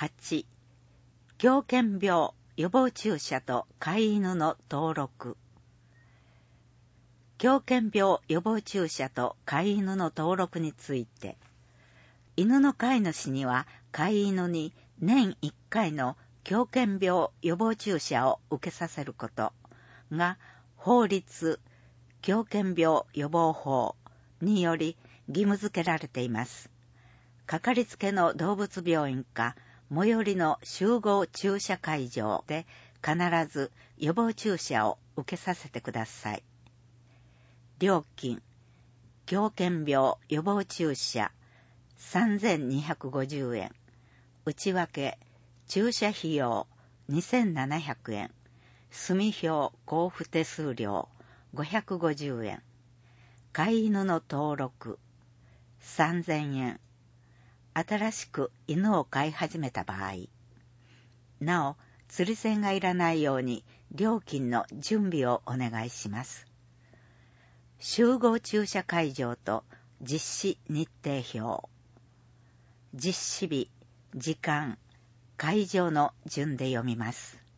8、狂犬病予防注射と飼い犬の登録。狂犬病予防注射と飼い犬の登録について、犬の飼い主には飼い犬に年1回の狂犬病予防注射を受けさせることが法律狂犬病予防法により義務付けられています。かかりつけの動物病院か最寄りの集合注射会場で必ず予防注射を受けさせてください。料金、狂犬病予防注射3250円、内訳、注射費用2700円、住票交付手数料550円、飼い犬の登録3000円、新しく犬を飼い始めた場合、なお、釣り銭がいらないように料金の準備をお願いします。集合注射会場と実施日程表、実施日、時間、会場の順で読みます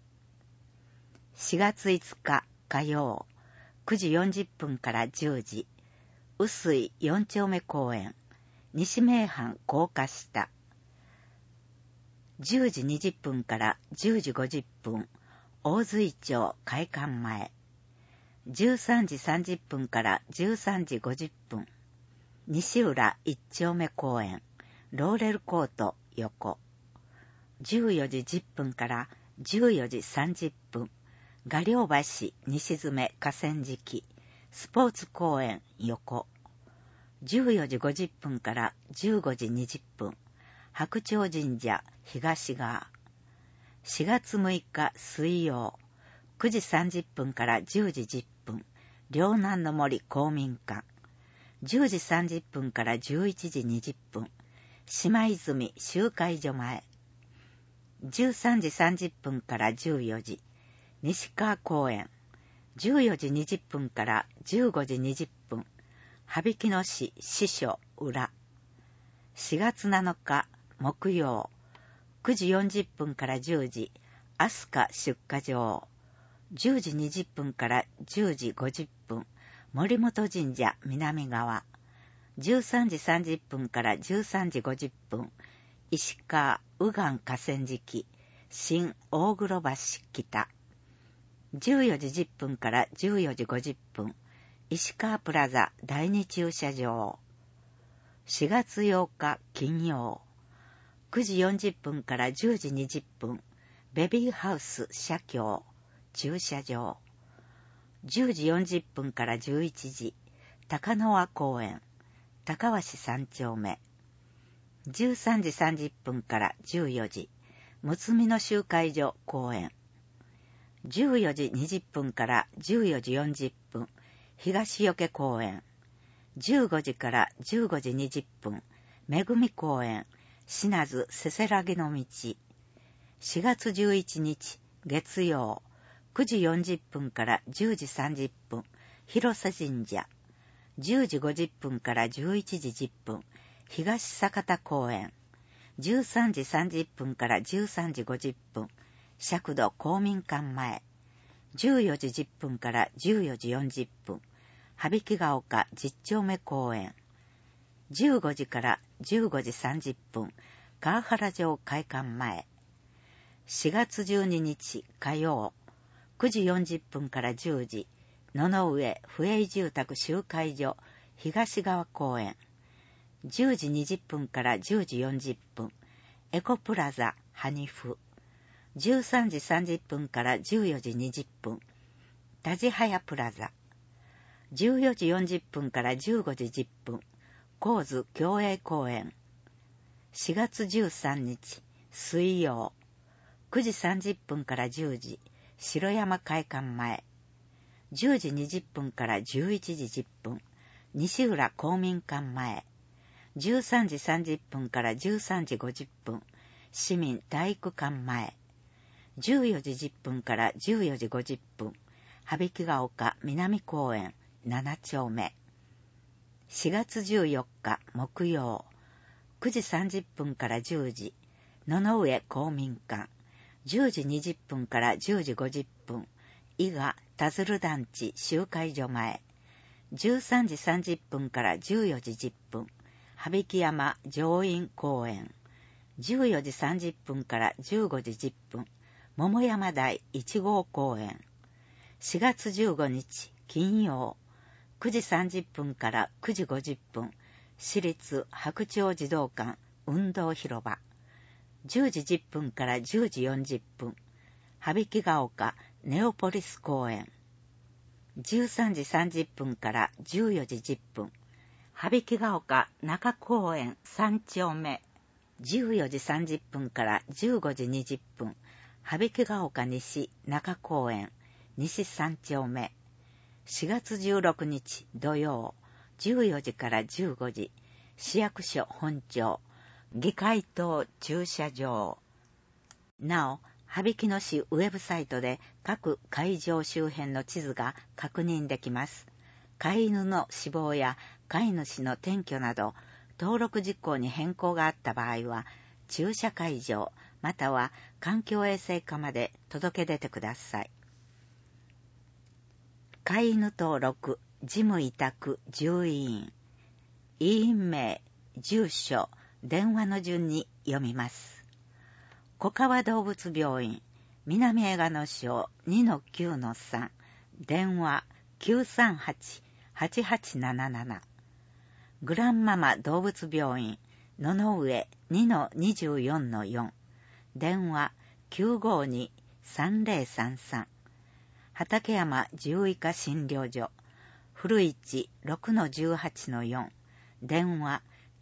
。4月5日火曜、9時40分から10時、臼井4丁目公園、西名阪高架下。10時20分から10時50分、大槌町会館前。13時30分から13時50分、西浦1丁目公園、ローレルコート横。14時10分から14時30分、画寮橋西詰河川敷、スポーツ公園横。14時50分から15時20分、白鳥神社東側。4月6日水曜、9時30分から10時10分、両南の森公民館。10時30分から11時20分、島泉集会所前。13時30分から14時、西川公園。14時20分から15時20分、羽曳野市支所裏。4月7日木曜、9時40分から10時、飛鳥出荷場。10時20分から10時50分、森本神社南側。13時30分から13時50分、石川右岸河川敷、新大黒橋北。14時10分から14時50分、石川プラザ第二駐車場。4月8日金曜、9時40分から10時20分、ベビーハウス社協駐車場。10時40分から11時、高輪公園、高橋3丁目。13時30分から14時、むつみの集会所公園。14時20分から14時40分、東余公園。15時から15時20分、めぐみ公園、品津せせらぎの道。4月11日、月曜、9時40分から10時30分、広瀬神社。10時50分から11時10分、東酒田公園。13時30分から13時50分、釈土公民館前。14時10分から14時40分、羽曳ヶ丘10丁目公園。15時から15時30分、川原城会館前。4月12日火曜、9時40分から10時、野々上府営住宅集会所東側公園。10時20分から10時40分、エコプラザ羽生。13時30分から14時20分、田地早プラザ。14時40分から15時10分、神津共栄公園。4月13日水曜、9時30分から10時、城山会館前。10時20分から11時10分、西浦公民館前。13時30分から13時50分、市民体育館前。14時10分から14時50分、羽曳ヶ丘南公園7丁目。4月14日木曜、9時30分から10時、 野々上公民館、10時20分から10時50分、伊賀田鶴団地集会所前、13時30分から14時10分、羽曳山上院公園、14時30分から15時10分、桃山台1号公園、4月15日金曜、9時30分から9時50分、市立白鳥児童館運動広場、10時10分から10時40分、羽曳ヶ丘ネオポリス公園、13時30分から14時10分、羽曳ヶ丘中公園3丁目、14時30分から15時20分、羽曳ヶ丘西中公園西3丁目、4月16日土曜、14時から15時、市役所本庁、議会棟駐車場。なお、羽曳野市ウェブサイトで各会場周辺の地図が確認できます。飼い犬の死亡や飼い主の転居など、登録事項に変更があった場合は、駐車会場または環境衛生課まで届け出てください。飼い犬登録、事務委託獣医院。医院名、住所、電話の順に読みます。小川動物病院、南江賀野町 2-9-3、電話 938-8877。グランママ動物病院、野々上 2-24-4、電話 952-3033。畠山獣医科診療所、古市 6-18-4、電話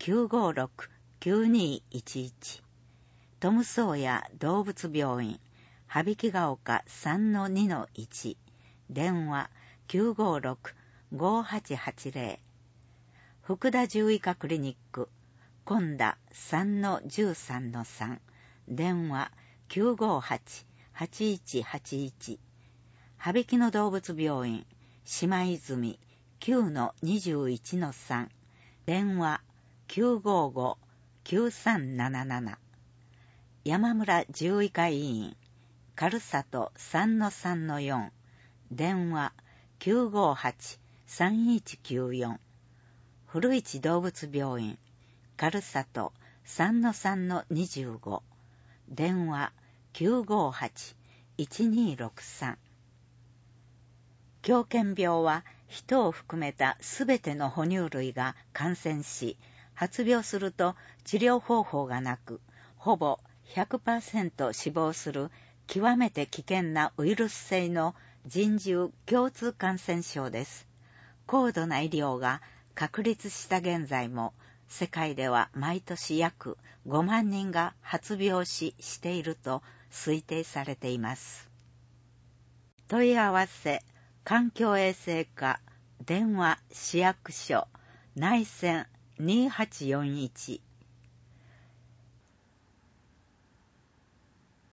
956-9211。トムソーヤ動物病院、羽曳ヶ丘 3-2-1、電話 956-5880。福田獣医科クリニック、今田 3-13-3、電話 958-8181。羽曳野動物病院、島泉 9-21-3、電話 955-9377。山村獣医科医院、軽里 3-3-4、電話 958-3194。古市動物病院、軽里 3-3-25、電話 958-1263。狂犬病は人を含めたすべての哺乳類が感染し、発病すると治療方法がなく、ほぼ 100% 死亡する極めて危険なウイルス性の人獣共通感染症です。高度な医療が確立した現在も、世界では毎年約5万人が発病していると推定されています。問い合わせ、環境衛生課、電話市役所、内線2841